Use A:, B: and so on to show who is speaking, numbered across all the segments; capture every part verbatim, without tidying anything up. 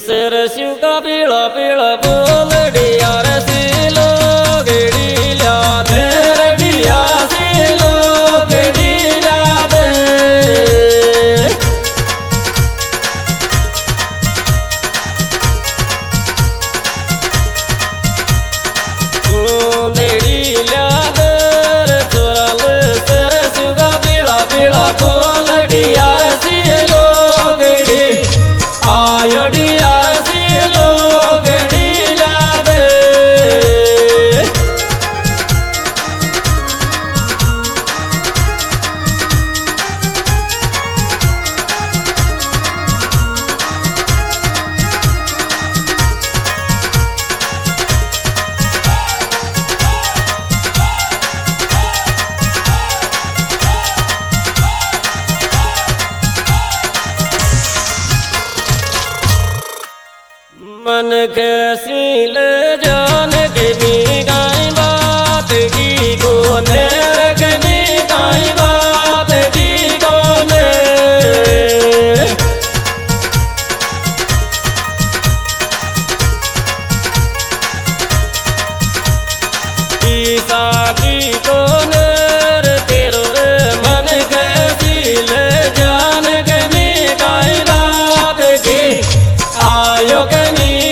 A: सरस्यू का पीला पीला बोल डिया सी लोग डीला तेरे डिया सी लोग डीला दे बोल डीला दे चोराल सरस्यू का पीला पीला बोल डिया सी लोग डी आयो डिया मन कैसी ले जान के भी गाय बात की कोने रखनी गाय बात की कोने की साथी कोने तेरो रे मन कैसी ले जान के भी गाय बात की आयो के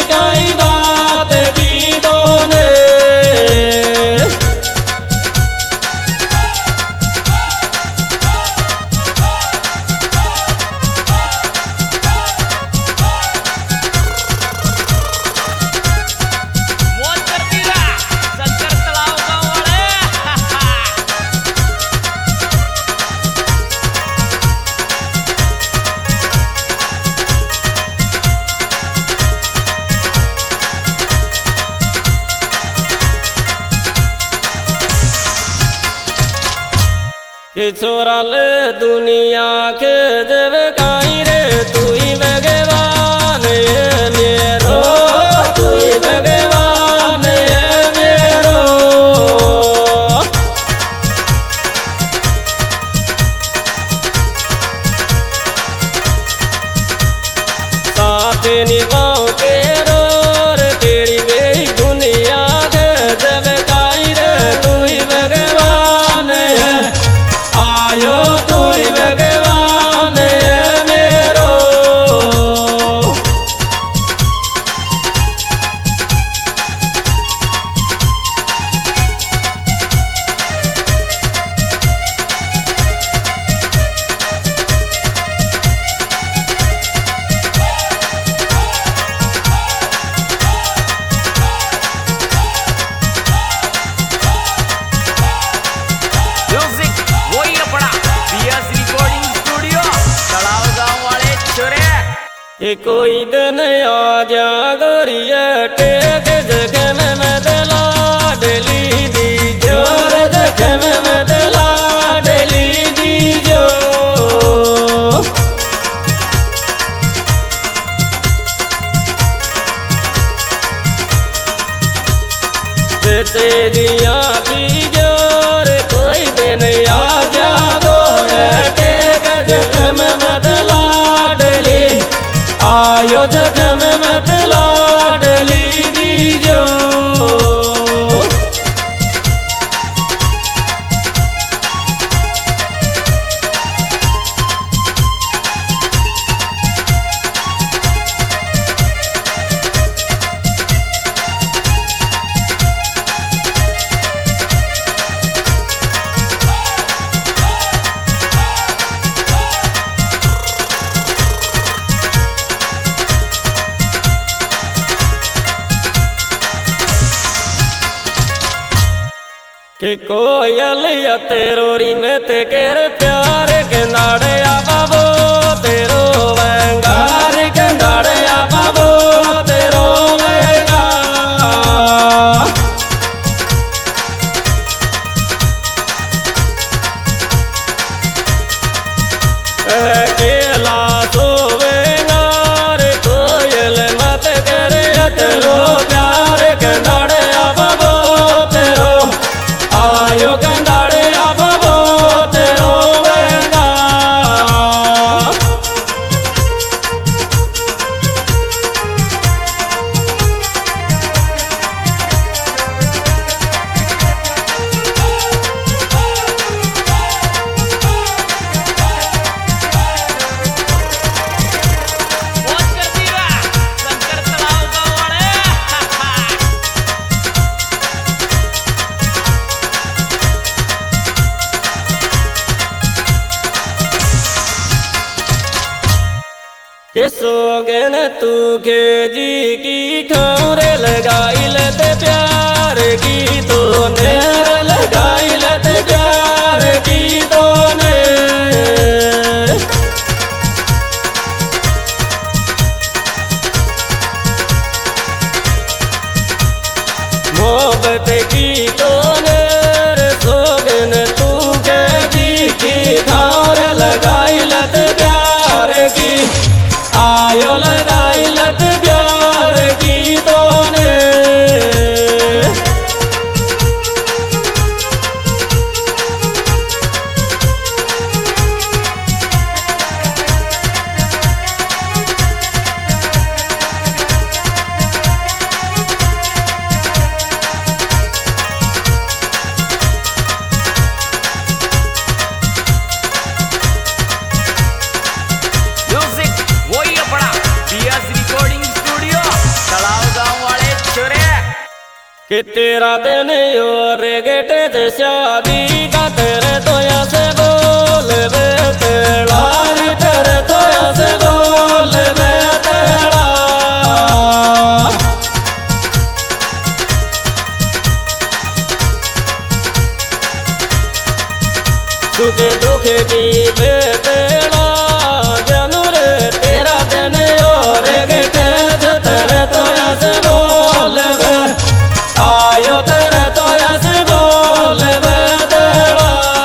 A: कि छोराल दुनिया के जब काई रे तू ही भगवान मेरो तू ही भगवान मेरो साथ निभाओ के रोर तेरी मेरी दुनिया के जब काई रे तू ही भगवान आयो तू ही भगवान मेरो ये कोई दिन आ जा गोरिया टेक जगह में मदला डली दी जोर जगह में मदला डली दी जो ते दिया भी जोर कोई दिन आ जा गोरिया टेक जगह में मदला डली आयो जगह में मतला डली दीजो कि कोयल या तेरोरी में ते केर प्यार के नाड़े आ बाबो तेरो वंगार के नाड़े आ बाबो तेरो वेगा केला तो वेगार कोयल मत करे तेरो प्यार के नाड़े आ बाबो तेरो आयो कंडारे आ बाबो तेरो तू के जी की खौरे लगाई लते प्यार की तूने लगाई लते प्यार की तूने मोहब्बत की तूने सोगन तू के जी की खौरे लगाई लते प्यार की आयो लगाई लत प्यार की तूने कि तेरा दिन और गेटे से शादी का तेरे तोया से बोल बे तेरा तेरे तोया से बोल बे तेरा सुखे दुखे की बे तेरा जनूर तेरा दिन और गेटे से तेरे तोया से बोल बे आयो तेरे तो ऐसे बोल बे तेरा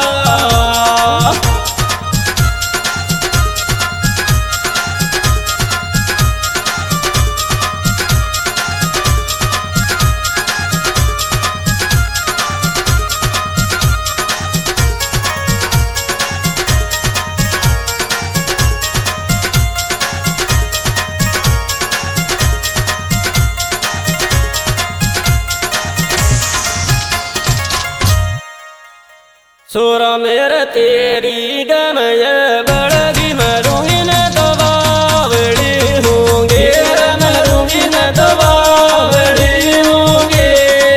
A: सोरा मेरे तेरी गम ये बड़गी मरूंगी न तो बावड़ी होंगे मरूंगी न तो बावड़ी होंगे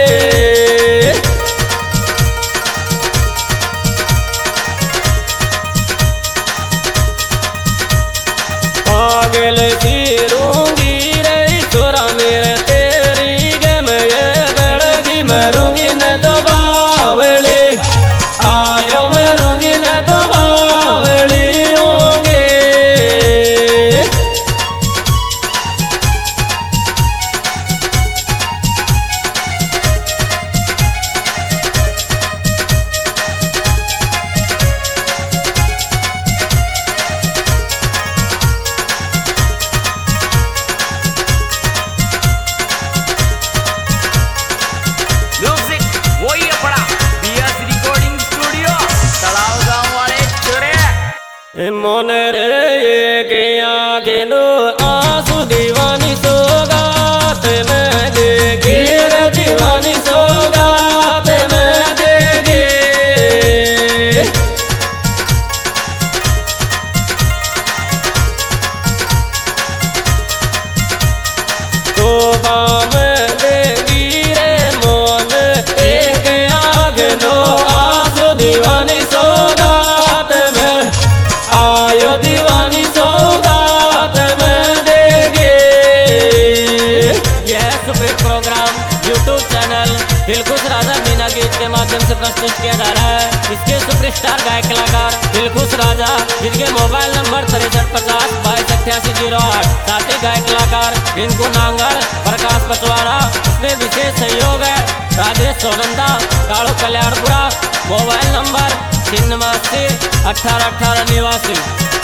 A: पागल सी रूंगी रे सोरा मेरे तेरी गम ये बड़गी मरूंगी न तो बावड़ी आयो मरूंगी न तो बावड़ी होंगे मन रे ये के आगे नो आंसू दीवानी सौगात में देगी रे दीवानी सौगात में देगी तो बाम देगी रे मन एक आगे नो आंसू दीवानी सौगात में आयो दीवानी सौगात में देगे। यह super program YouTube channel Dilkhush Raja Meena गीत के माध्यम से प्रस्तुत किया जा रहा है। इसके सुपरस्टार गायक कलाकार दिलखुश राजा, जिनके मोबाइल नंबर तिरसठ पचास बाईस अट्ठासी जीरो आठ। साथ ही गायक कलाकार रिंकू नांगर, प्रकाश पचवाड़ा। इसमें विशेष सहयोग है राजेश सोनंदा, काड़ो कल्याणपुरा। मोबाइल नंबर छिन्नवासी अठारह अठारह निवासी।